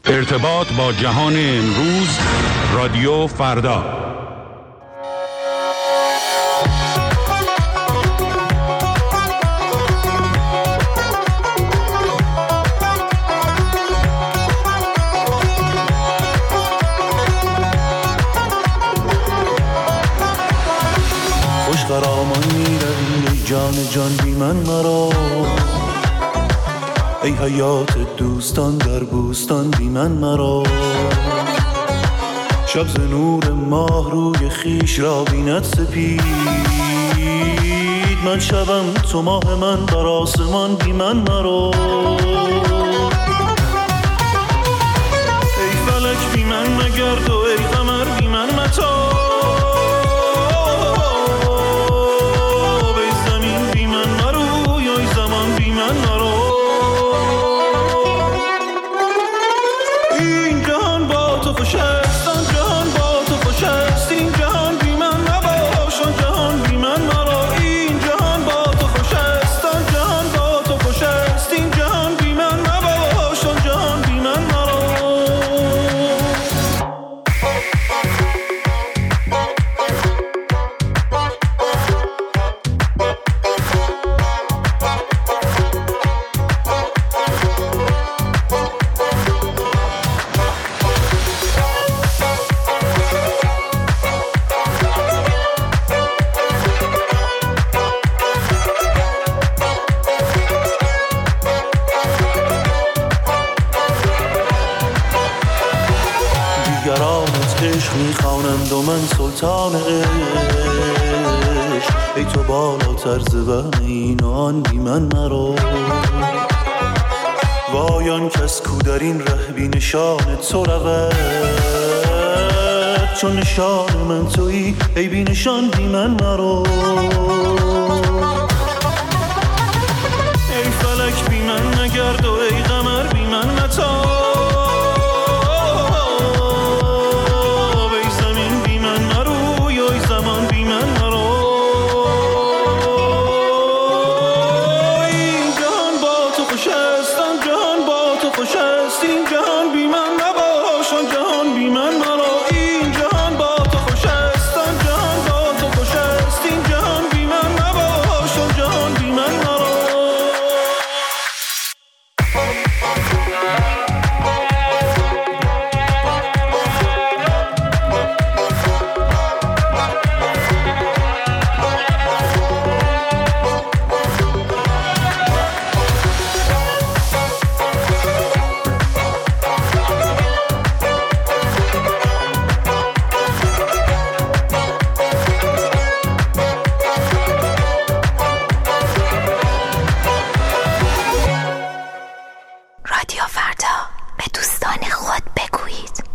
ارتباط با جهان امروز، رادیو فردا. خوش خرامان میروی ای جان جان بی من مرا، ای حیات دوستان در بوستان بی من مرا. شب ز نور ماه روی خیش را بیند سپید، من شبم تو ماه من بر آسمان بی من مرا. ای فلک بی من مگرد و ای قمر بی من متاب، ای زمین بی من مرو یا ای زمان بی من مرو. این جهان با تو خوش است، آن جهان با تو خوش است، این جهان بی من نباش آن جهان بی من مرا. این جهان با تو خوش است، آن جهان با تو خوش است، این جهان بی من نباش آن جهان بی من مرا. دیگرانت عشق میخوانند و من سلطان عشق، ای تو بالاتر ز وهم این و آن بی من مرا. وای آن کس کو در این ره بی نشان تو رود، چون نشان من تویی ای بی نشان بی من مرا. ای فلک بی من نگرد و ای قمر بی من متاب، ای زمین بی من مرو یا ای زمان بی من مرو. این جهان با تو خوش است، آن جهان با تو خوش است، این جهان بی من نباش آن جهان بی من مرا. این جهان با تو خوش است، آن جهان با تو خوش است، این جهان بی من نباش آن جهان بی من مرا. رادیو فردا، به دوستان خود بگویید.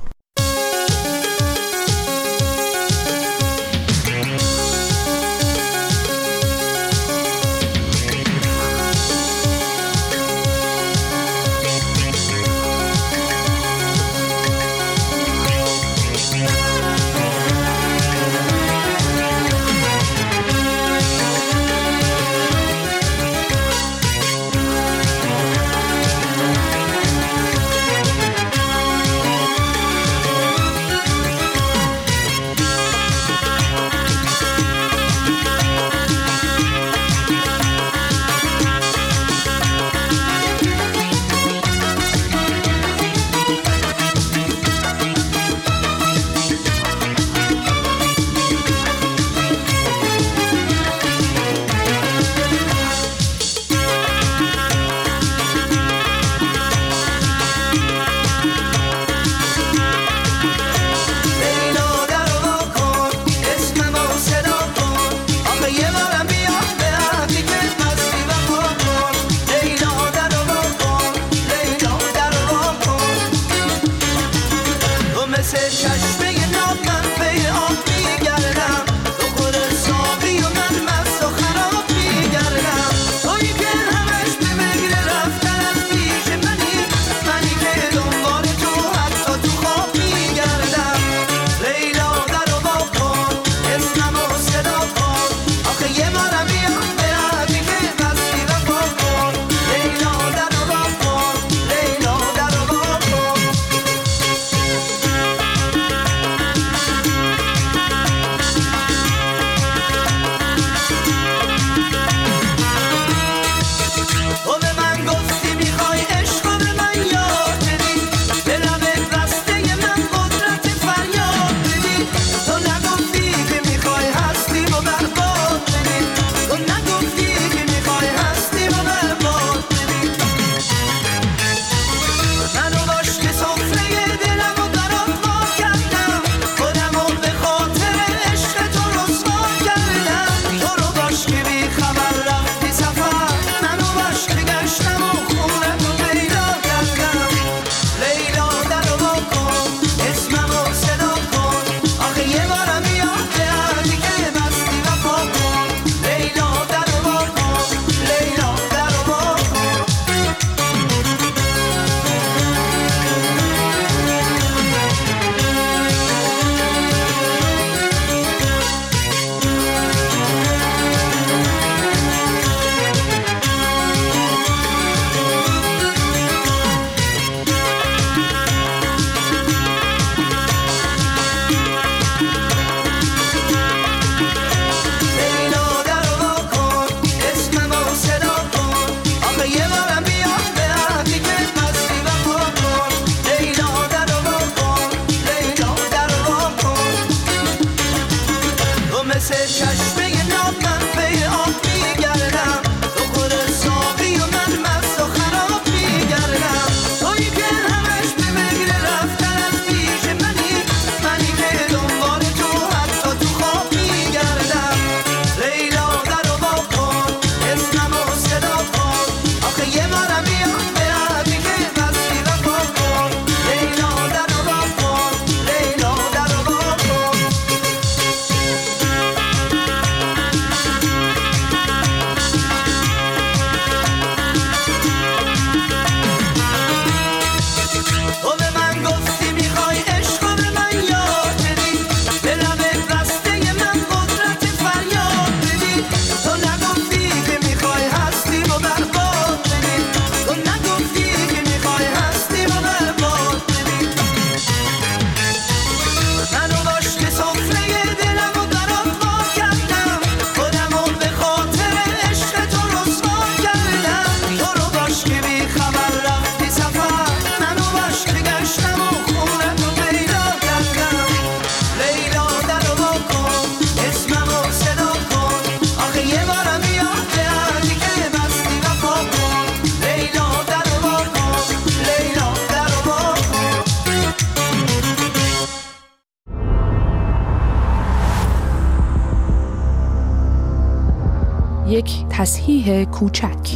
یک تصحیح کوچک.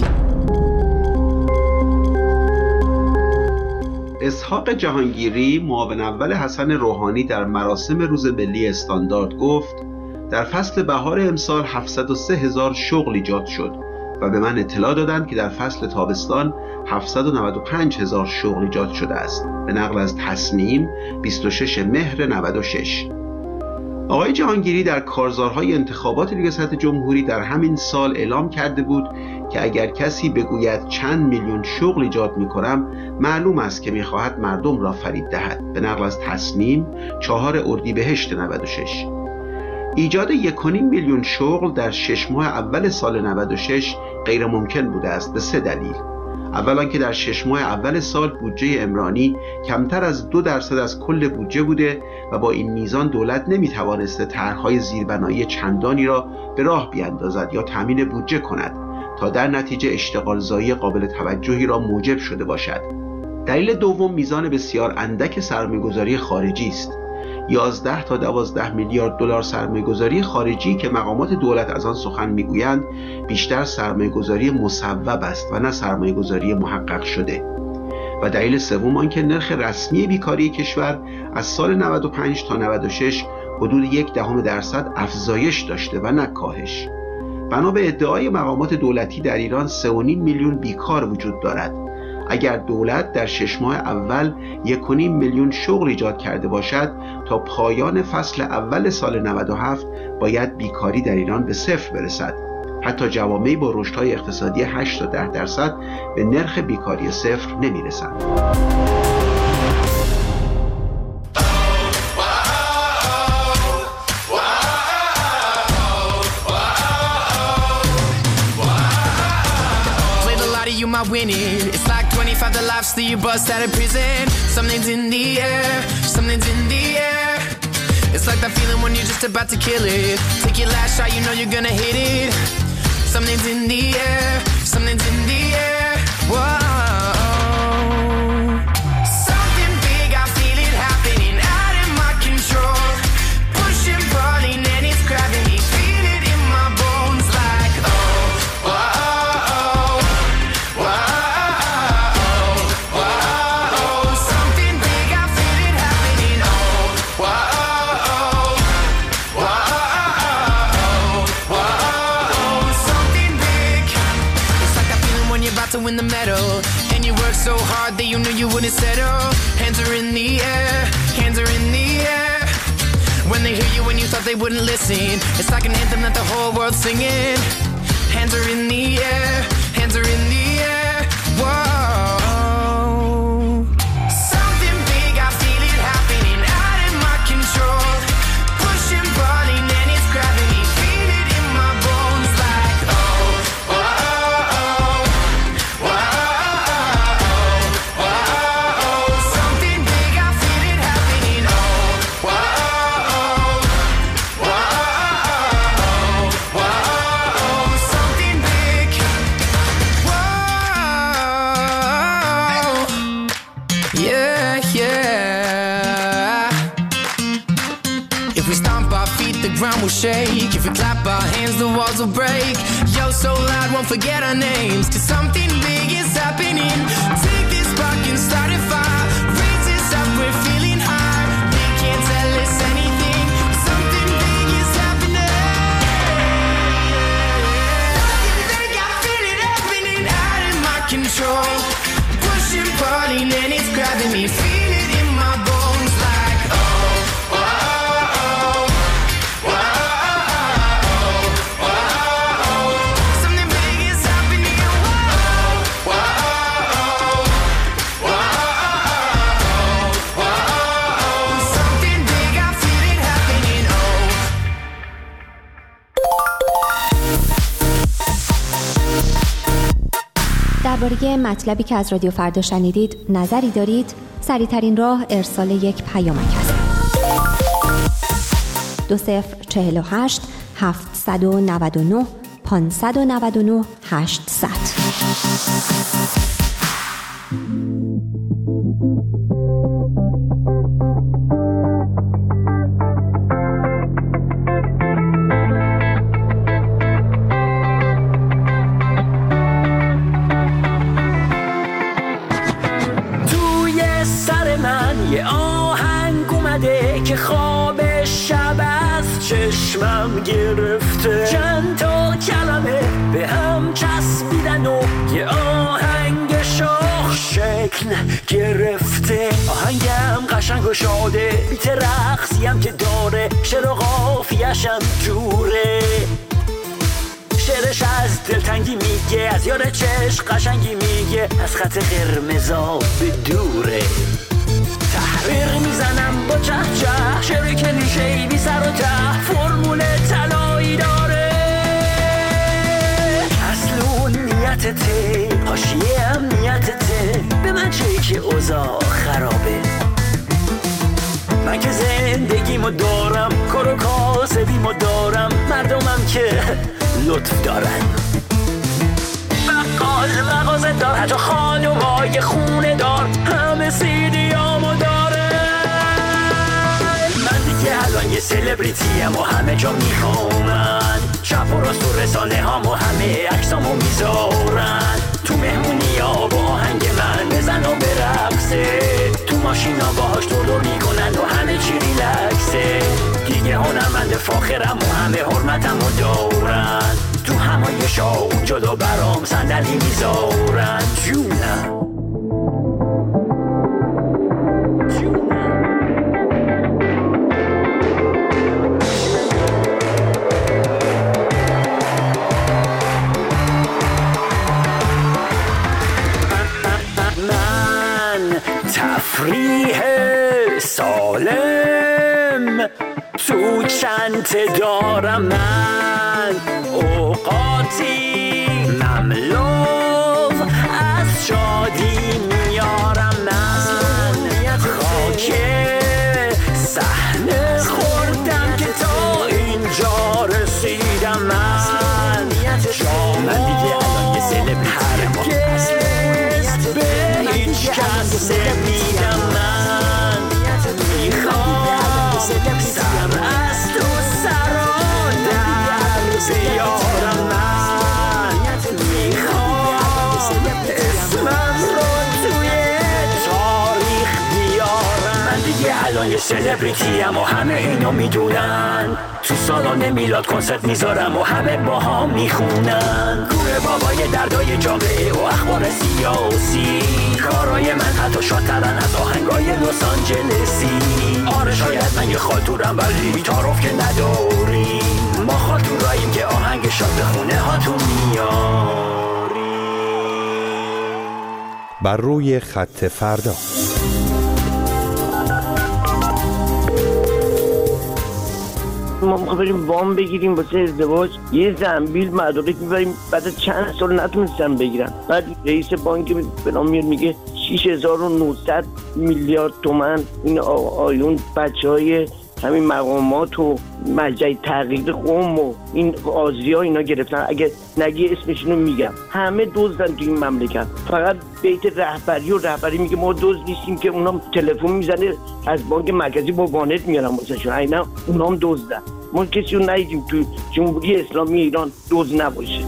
اسحاق جهانگیری، معاون اول حسن روحانی، در مراسم روز ملی استاندارد گفت در فصل بهار امسال 703,000 شغل ایجاد شد و به من اطلاع دادند که در فصل تابستان 795,000 شغل ایجاد شده است. به نقل از تصنیم 26 مهر 96. آقای جهانگیری در کارزارهای انتخابات ریاست جمهوری در همین سال اعلام کرده بود که اگر کسی بگوید چند میلیون شغل ایجاد می‌کنم، معلوم است که می‌خواهد مردم را فریب دهد. به نقل از تصنیم 4 اردیبهشت 96. ایجاد 1.5 میلیون شغل در 6 ماه اول سال 96 غیر ممکن بوده است به 3 دلیل. اولا که در 6 ماه اول سال بودجه عمرانی کمتر از 2% از کل بودجه بوده و با این میزان دولت نمیتوانسته طرح‌های زیربنایی چندانی را به راه بیاندازد یا تامین بودجه کند تا در نتیجه اشتغالزایی قابل توجهی را موجب شده باشد. دلیل دوم میزان بسیار اندک سرمایه‌گذاری خارجی است. 11 تا 12 میلیارد دلار سرمایه‌گذاری خارجی که مقامات دولت از آن سخن میگویند بیشتر سرمایه‌گذاری مصوب است و نه سرمایه‌گذاری محقق شده. و دلیل سوم آنکه نرخ رسمی بیکاری کشور از سال 95 تا 96 حدود 0.1% افزایش داشته و نه کاهش. بنا به ادعای مقامات دولتی در ایران 3.5 میلیون بیکار وجود دارد. اگر دولت در 6 ماه اول 1.5 میلیون شغل ایجاد کرده باشد، تا پایان فصل اول سال 97 باید بیکاری در ایران به 0 برسد. حتی جوامعی با رشدهای اقتصادی 8 تا 10% به نرخ بیکاری 0 نمیرسند. Winning. It's like 25 the lives that you bust out of prison. Something's in the air, something's in the air. It's like that feeling when you're just about to kill it. Take your last shot, you know you're gonna hit it. Something's in the air, something's in the air. Whoa. Something big, I feel it happening out of my control. Pushing, pulling, and it's grabbing me. Feel it in my bones like oh, whoa. In the metal, and you work so hard that you knew you wouldn't settle. Hands are in the air, hands are in the air. When they hear you when you thought they wouldn't listen, it's like an anthem that the whole world's singing. Hands are in the air, hands are in the air. Whoa. Something big, I feel it happening out of my control. Pushing, pulling, and it's grabbing me. Feel it in my bones like oh, whoa. Ground will shake. If we clap our hands, the walls will break. Yo, so loud, won't forget our names. Cause something big is happening. Take this spark and start a fire. Raise us up, we're feeling high. They can't tell us anything. Something big is happening. Something big, I feel it happening out of my control. Pushing, pulling, and it's grabbing me. Feel it in my bones like oh, oh, oh. درباره مطلبی که از رادیو فردا شنیدید نظری دارید؟ سریع‌ترین راه ارسال یک پیامک است. 2048 799 599 800. که خواب شب از چشمم گرفته، چند تا کلمه به هم چسبیدن و یه آهنگ شاخ شکل گرفته. آهنگم قشنگ و شاده، بیت رقصیم که داره، شعر و قافیه‌شم جوره. شعرش از دلتنگی میگه، از یار چشم قشنگی میگه، از خط قرمزا به دوره. تحریر میزنم با چهچه، شعر کلیشه‌ای بی سر و ته، فرمول طلایی داره. اصل نیتته، حاشیه هم نیتته، به من چه که اوضاع خرابه. من که زندگیمو دارم، کار و کاسبیمو دارم، مردمم که لطف دارن. بقال مغازه دار، حتی خانومای خونه دار، همه سیدیامو داره. من دیگه الان یه سلبریتیم و همه جا میخوامن، چپ و راست و رسانه هامو همه عکسامو میذارن. تو مهمونی ها با آهنگ من بزن و برقصه، تو ماشینا باهاش دور میکنن و همه چی ریلکسه. دیگه هنرمند فاخرم و همه حرمتمو دارن، تو همایشا اونجا دو برام صندلی میذارن. جونم تفریح سالم تو چنت دارم، من اوقاتی مملو از شادی میارم. من خاک صحنه خوردم که تا اینجا رسیدم. من دیگه الان یه سلبریتیم، به هیچ کس نمیدم. من میخوام سر از تو سرا در بیارم. من میخوام اسمم رو توی تاریخ بیارم. من دیگه الان یه سلبریتیم و همه اینو میدونن، تو سالن میلاد کنسرت میذارم و همه با هم میخونن. گوره بابای دردای جامعه و اخبار سیاسی، کارای من حتی شادترن از آهنگای لس آنجلسی. آره شاید من یه خاطورم ولی تعارف که نداریم، ما خاطوراییم که آهنگ شاد به خونه هاتون میاریم. بر روی خط فردا ما میخوایم بریم وام بگیریم واسه ازدواج، یه زنبیل مدارک میبریم، بعد از چند سال نتونستم بگیرم. بعد رئیس بانک به نام میاد میگه 6900 میلیارد تومان این آیون بچهای همین مقامات و ملجأ تحقیق قم و این آزیا اینا گرفتن. اگه نگی اسمشونو میگم، همه دزدن تو این مملکت. فقط بیت رهبری میگه ما دزد نیستیم، که اونام تلفن میزنه از بانک مرکزی با وانت میارن واسهشون. اینا اونام دزدن. ما کسی رو ندیدیم تو جمهوری اسلامی ایران دزد نباشه.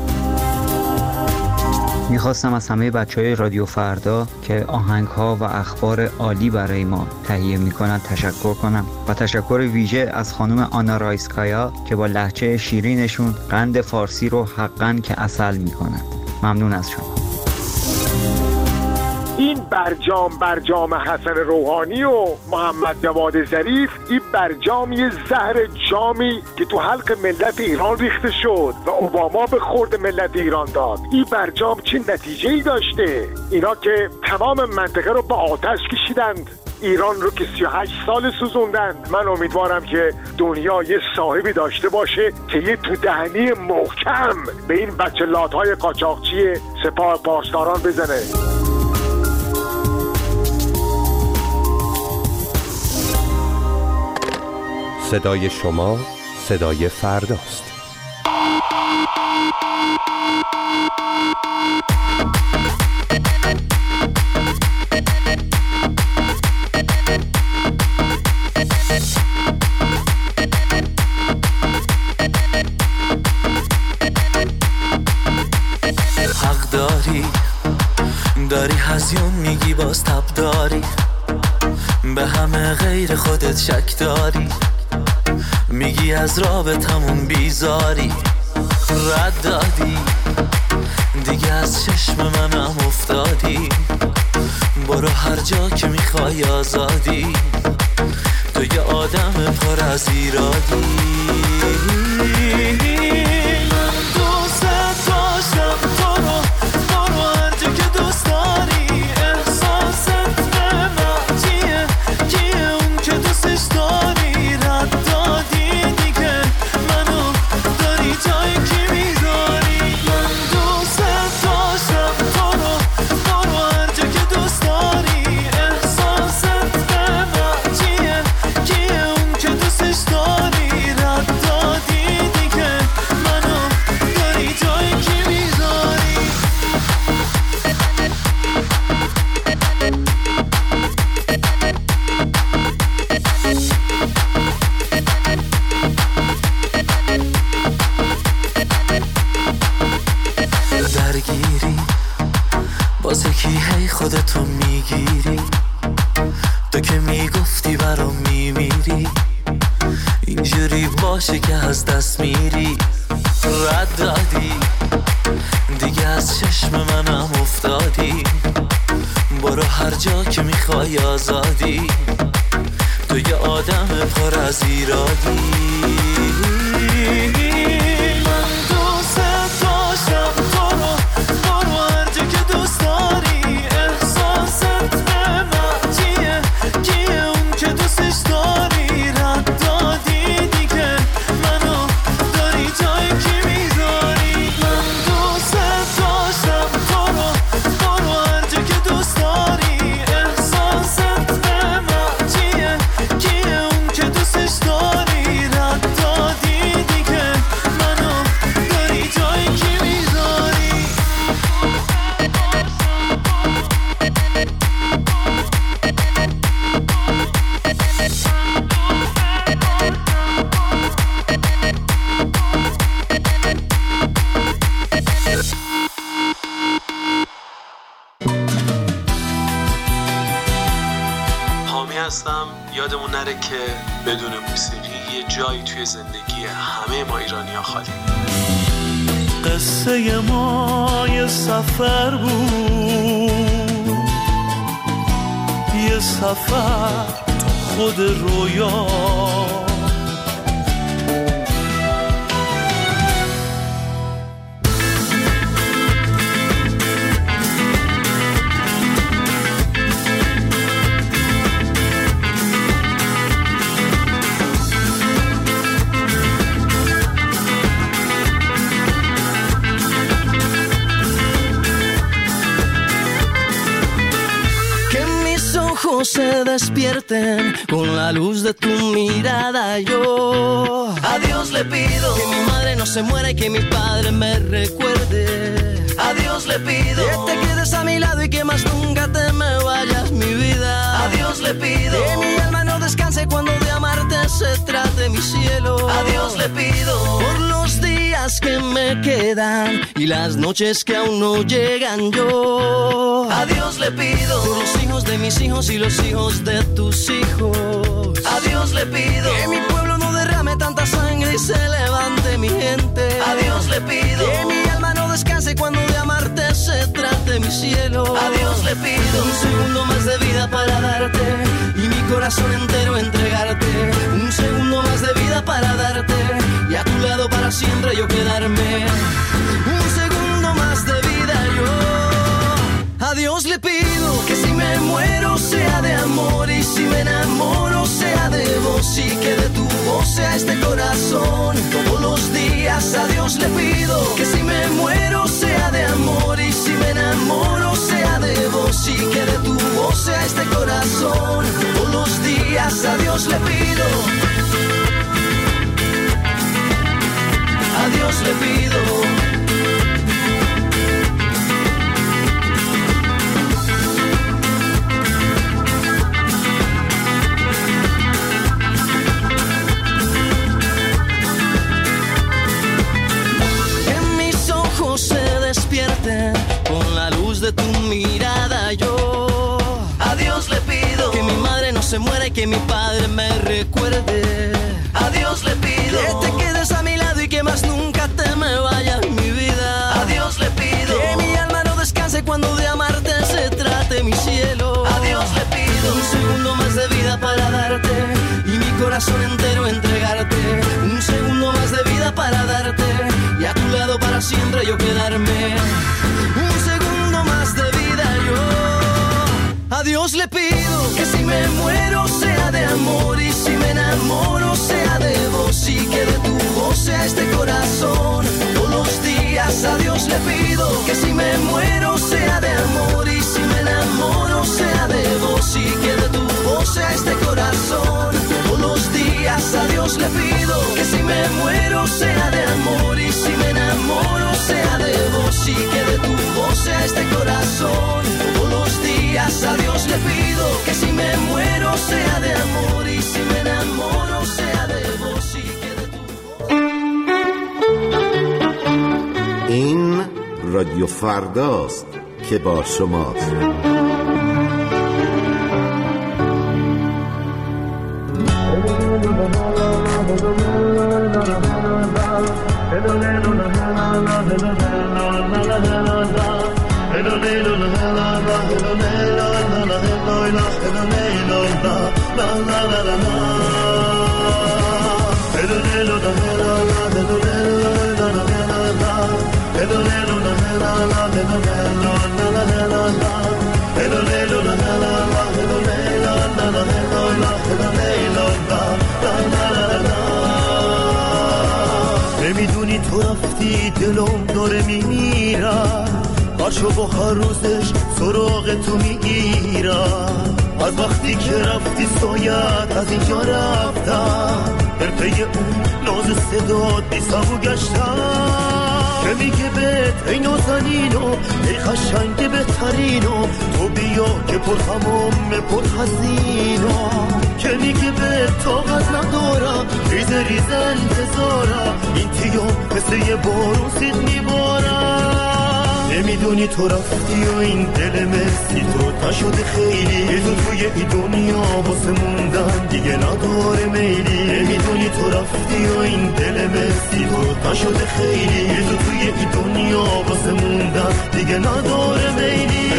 میخواستم از همه بچهای رادیو فردا که آهنگ‌ها و اخبار عالی برای ما تهیه میکنن تشکر کنم و تشکر ویژه از خانم آنا رایسکایا که با لهجه شیرینشون قند فارسی رو حقاً که عسل میکنن. ممنون از شما. این برجام حسن روحانی و محمد جواد ظریف، این برجام یه زهر جامی که تو حلق ملت ایران ریخته شد و اوباما به خورد ملت ایران داد. این برجام چه نتیجه‌ای داشته؟ اینا که تمام منطقه رو با آتش کشیدند، ایران رو که 38 سال سوزوندند. من امیدوارم که دنیا یه صاحبی داشته باشه که یه تو دهنی محکم به این بچه لات‌های قاچاقچی سپاه پاسداران بزنه. صدای شما صدای فرداست. حق داری هزیون میگی باز تب داری، به همه غیر خودت شک داری، میگی از رابطمون بیزاری، رد دادی دیگه از چشم منم افتادی، برو هر جا که میخوای آزادی، تو یه آدم پر از ایرادی. من دوست داشتم تو رو، برو هر جا که دوست داری، احساست به من چیه، کیه اون که دوستش داری، رد دادی دیگه منو داری جای کی میذاری. من دوست داشتم تو رو، برو هر جا که دوست داری، احساست به من چیه، کیه اون که دوستش داری، رد دادی دیگه منو داری جای کی میذاری. درگیری واسه کی هی خودتو میگیری، تو که میگفتی برام میمیری، اینجوری باشه که از دست میری، رد دادی دیگه از چشم منم افتادی، برو هر جا که میخوای آزادی، تو یه آدم پر از ایرادی. من دوست داشتم تو رو، برو هر جا که دوست داری، احساست به من چیه، کیه اون که دوستش داری، رد دادی دیگه منو داری جای کی میذاری. من دوست داشتم تو رو، برو هر جا که دوست داری، احساست به من چیه، کیه اون که دوستش داری، رد دادی دیگه منو داری جای کی میذاری. حامی هستم. یادمون نره که بدون موسیقی یه جایی توی زندگی همه ما ایرانی‌ها خالی. قصه ما یه سفر بود، یه سفر تو خود رویا، Se despierten con la luz de tu mirada. Yo a Dios le pido que mi madre no se muera y que mi padre me recuerde. A Dios le pido que te quedes a mi lado y que más nunca te me vayas, mi vida. A Dios le pido que mi alma no descanse cuando de amarte se trate, mi cielo. A Dios le pido por los días que me quedan y las noches que aún no llegan. Yo a Dios le pido por los hijos de mis hijos y los hijos de tus hijos. A Dios le pido que mi pueblo no derrame tanta sangre y se levante mi gente. A Dios le pido que mi alma no descanse cuando de amarte se trate, mi cielo. A Dios le pido un segundo más de vida para darte y mi corazón entero entregarte. Un segundo más de vida para darte y a tu lado para siempre yo quedarme. Un segundo más de vida yo. A Dios le pido que si me muero sea de amor y si me enamoro sea de vos y que de tu voz sea este corazón todos los días. A Dios le pido que si me muero sea de amor y si me enamoro sea de vos y que de tu voz sea este corazón todos los días. A Dios le pido. A Dios le pido. Con la luz de tu mirada yo a Dios le pido que mi madre no se muera y que mi padre me recuerde. A Dios le pido que te quedes a mi lado y que más nunca te me vayas, mi vida. A Dios le pido que mi alma no descanse cuando de amarte se trate, mi cielo. A Dios le pido un segundo más de vida para darte y mi corazón entero entregarte. Un segundo más de vida para darte y a tu lado para siempre yo quedarme. Un segundo más de vida yo. A Dios le pido que si me muero sea de amor y si me enamoro sea de vos y que de tu voz sea este corazón todos los días. A Dios le pido que si me muero sea de amor y si me enamoro sea de vos y que de tu voz sea este corazón todos los días. A Dios le pido que si me muero sea de amor y si me enamoro sea de vos y que de tu voz sea este corazón todos los días. A Dios le pido que si me muero sea de amor y si me enamoro sea de vos y que de tu voz. این رادیو فرداست که با شماست. نمیدونی تو رفتی دلم داره میمیرم هرچو با هر روزش سراغ تو میگیرم از وقتی که رفتی سایت از اینجا رفتم در پی اون ناز صدات بی صبو گشتم که میگه بهت ای نازنینو ای قشنگ بهترینو تو بیا که پر هموم پر حزینو که میگه بهت طاقت ندارم ریزه ریزه انتظارم این تیو مثل یه بارون سید میبارم نمیدونی تو رفتی و این دل مسی تو نشده خیلی تو توی این دنیا واسه موندن دیگه نداره میلی نمیدونی تو رفتی و این دل مسی تو نشده خیلی تو توی این دنیا واسه موندن دیگه نداره میلی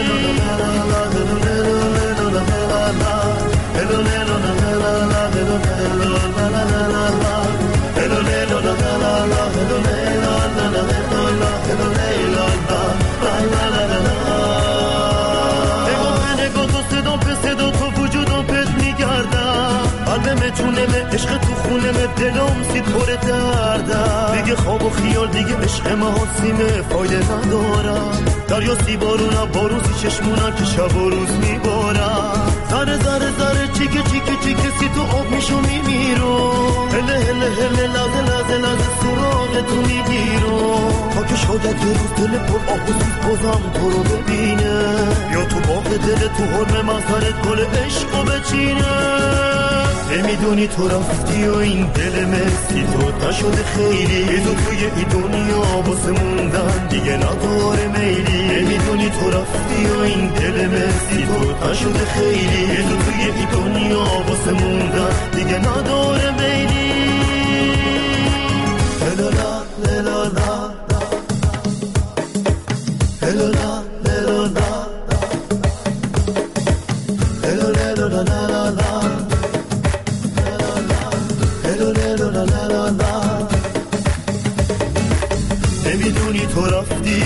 جونمه عشق تو خونمه دلم سید پر دردم دیگه خواب و خیال دیگه عشق محاسیمه فایده ندارم دریا سی بارونم باروزی چشمونم که شب و روز میبارم ذره ذره ذره چیکه چیکه چیکه سی تو آب میشو میمیرو هله هله هله لحظه لحظه لحظه سراغ تو میگیرو تا که شاید یه روز دل پر آب و سوز بازم تو رو ببینه یا تو باغ دل تو حرم مظهرت گل عشقو بچینه نمیدونی تو رفتی و این دل مسی تو نشده خیلی تو توی این دنیا واسه موندن دیگه نداره میلی نمیدونی تو رفتی و این دل مسی تو نشده خیلی تو توی این دنیا واسه موندن دیگه نداره میلی هلالا هلالا هلالا نمیدونی تو رفتی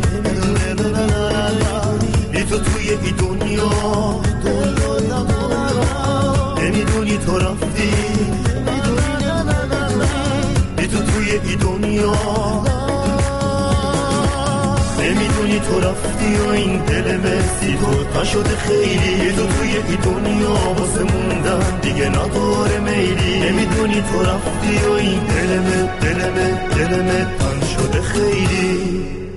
بی تو توی این دنیا نمیدونی تو رفتی بی تو توی این دنیا نمیدونی تو رفتی و این دل مسی تو نشده خیلی تو توی این دنیا واسه موندن دیگه نداره میلی نمیدونی تو رفتی و این دلمه تن شده خیلی